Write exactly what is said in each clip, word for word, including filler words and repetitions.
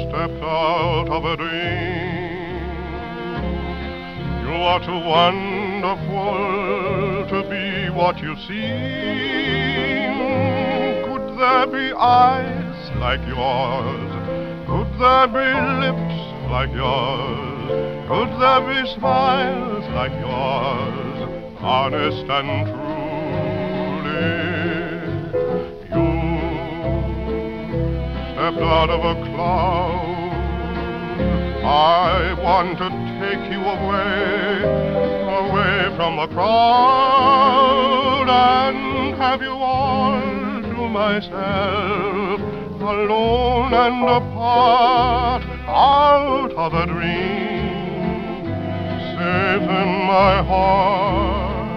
stepped out of a dream. You are too wonderful to be what you seem. Could there be eyes like yours? Could there be lips like yours? Could there be smiles like yours? Honest and truly, you stepped out of a cloud. I want to take you away, away from the crowd, and have you all to myself, alone and apart, out of a dream, safe in my heart.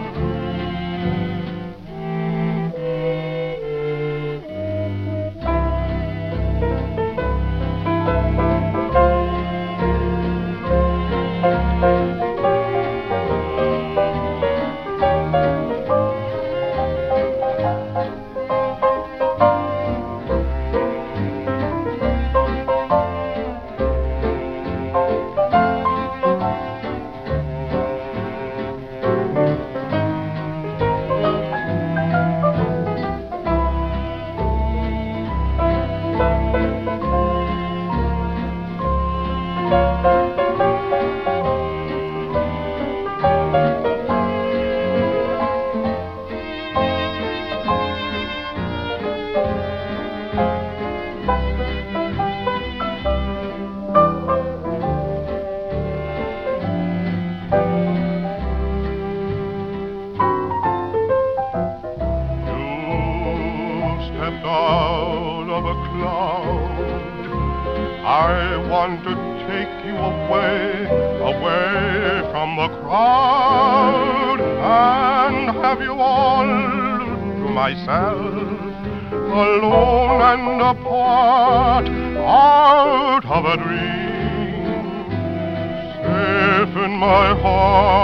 Out of a cloud, I want to take you away, away from the crowd, and have you all to myself, alone and apart, out of a dream, safe in my heart.